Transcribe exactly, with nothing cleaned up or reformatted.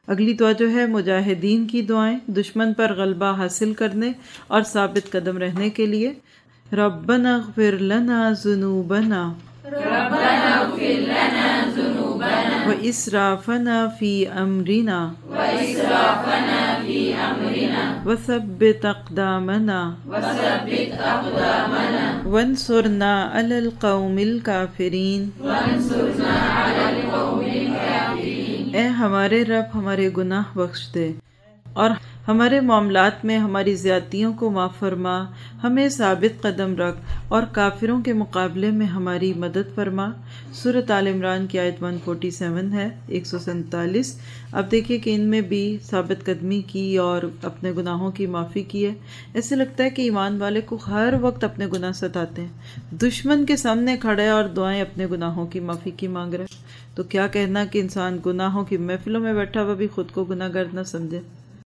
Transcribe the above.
اگلی دعا جو ہے مجاہدین کی دعائیں، دشمن پر غلبہ حاصل کرنے اور ثابت قدم رہنے کے لیے۔ ربنا اغفر لنا ذنوبنا ربنا اغفر لنا ذنوبنا وإسرافنا في أمرنا وإسرافنا في أمرنا وثبت أقدامنا وثبت أقدامنا وانصرنا على القوم الكافرين وانصرنا على القوم الكافرين۔ اے ہمارے رب ہمارے گناہ بخش دے اور ہمارے معاملات میں ہماری زیادتیوں کو معاف فرما، ہمیں ثابت قدم رکھ اور کافروں کے مقابلے میں ہماری مدد فرما۔ سورۃ آل عمران کی آیت ایک سو سینتالیس ہے، ایک سو سینتالیس۔ اب دیکھیے کہ ان میں بھی ثابت قدمی کی اور اپنے گناہوں کی معافی کی ہے۔ ایسے لگتا ہے کہ ایمان والے کو ہر وقت اپنے گناہ ستاتے ہیں، دشمن کے سامنے کھڑے اور دعائیں اپنے گناہوں کی معافی کی مانگ رہے، تو کیا کہنا کہ انسان گناہوں کی محفلوں میں بیٹھا ہوا بھی خود کو گناہ گر نہ سمجھے۔